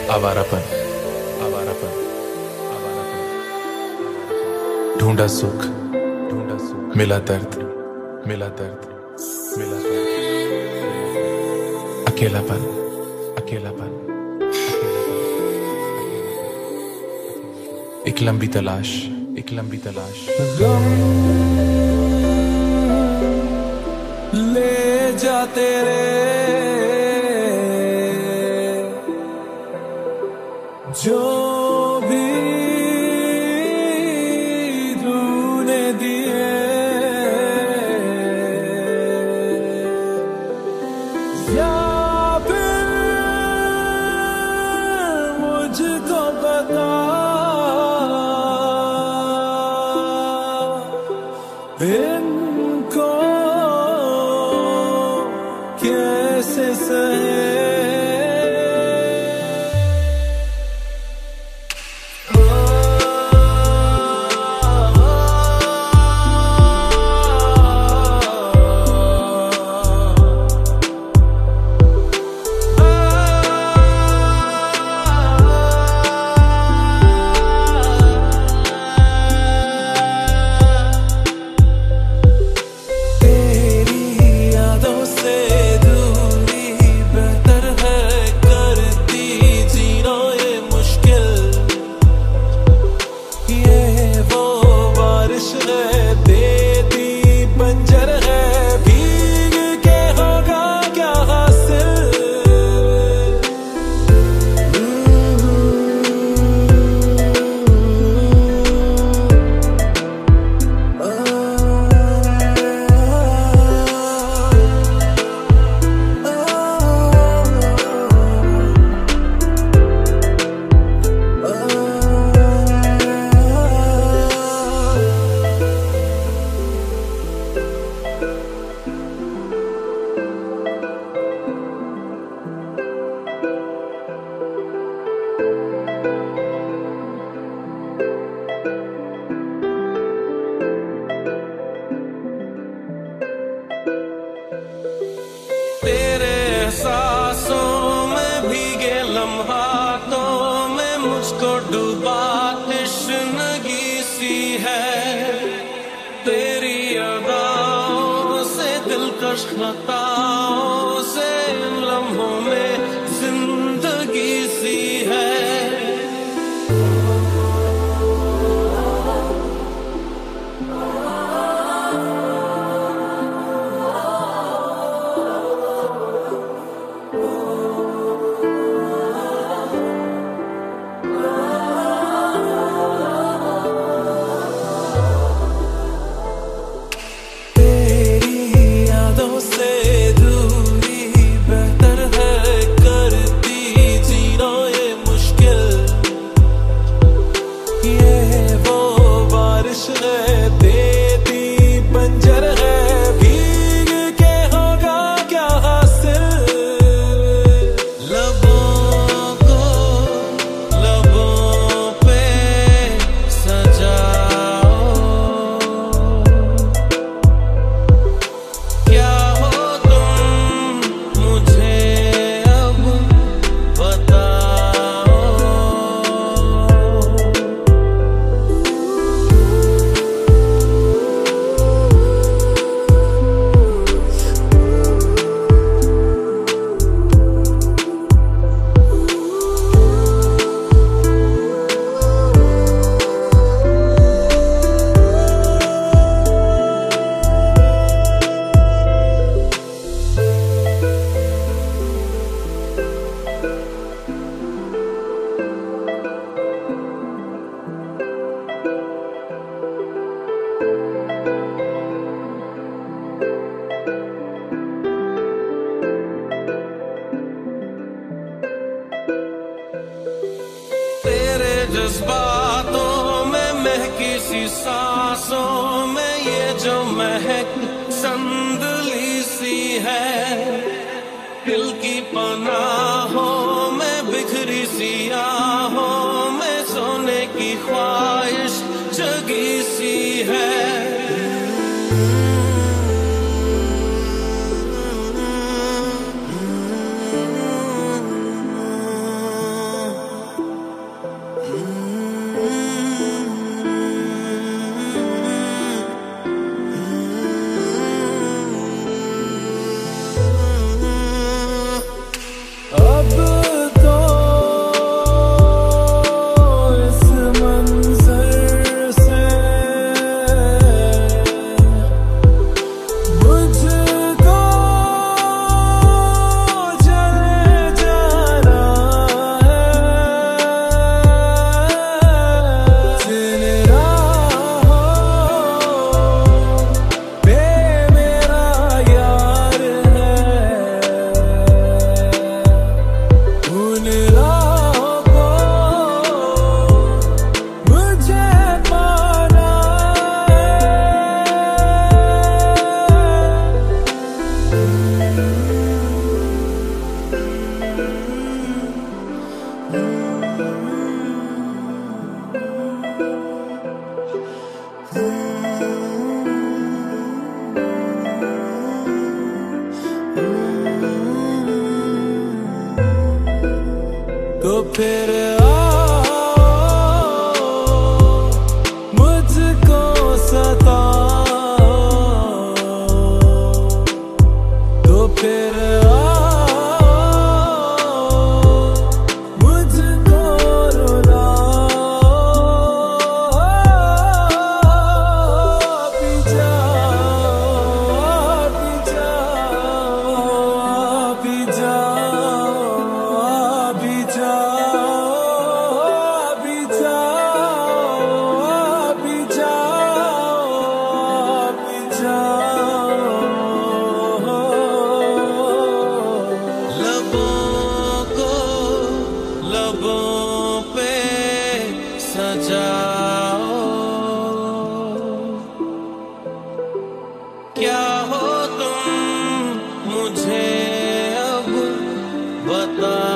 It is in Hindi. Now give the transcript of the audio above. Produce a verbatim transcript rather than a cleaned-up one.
आवारापन आवारापन आवारापन ढूंढा सुख ढूंढा सुख मिला दर्द मिला दर्द मिला दर्द अकेलापन अकेलापन एक लंबी तलाश एक लंबी तलाश गम ले जा तेरे जो भी तूने दिए या फिर मुझको बता इनको कैसे सहे लम्हातों में मुझको डूबा तश्नगी सी है तेरी अदाओं से दिलकश खताओं से लम्हों में जिंदगी सी है जज्बातों में महकी सी सांसों में ये जो महक संदली सी है दिल की पनाहों में बिखरी सी आहों में सोने की ख्वाहिश जगी सी है तो फिर आओ मुझको सताओ, तो फिर सजाओ, क्या हो तुम मुझे अब बता।